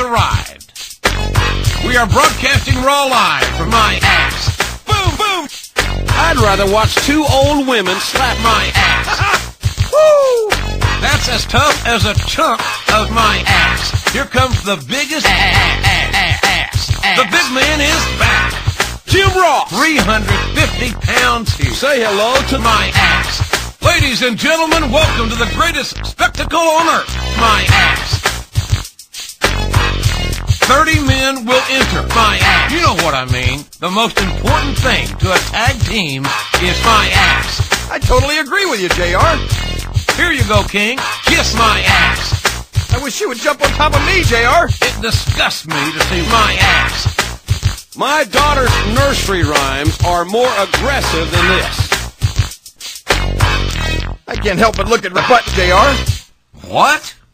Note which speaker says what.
Speaker 1: arrived. We are broadcasting raw live from my ass. Boom, boom!
Speaker 2: I'd rather watch two old women slap
Speaker 1: my ass. Woo! That's as tough as a chunk of my ass. Here comes the biggest ass. The big man is back.
Speaker 2: Jim Ross,
Speaker 1: 350 pounds here.
Speaker 2: Say hello to
Speaker 1: my ass. Ladies and gentlemen, welcome to the greatest spectacle on earth, my ass. 30 men will enter my ass. You know what I mean. The most important thing to a tag team is my ass.
Speaker 3: I totally agree with you, JR.
Speaker 1: Here you go, King. Kiss my ass.
Speaker 3: I wish you would jump on top of me, JR.
Speaker 1: It disgusts me to see my ass.
Speaker 2: My daughter's nursery rhymes are more aggressive than this.
Speaker 3: I can't help but look at the butt, JR.
Speaker 1: What?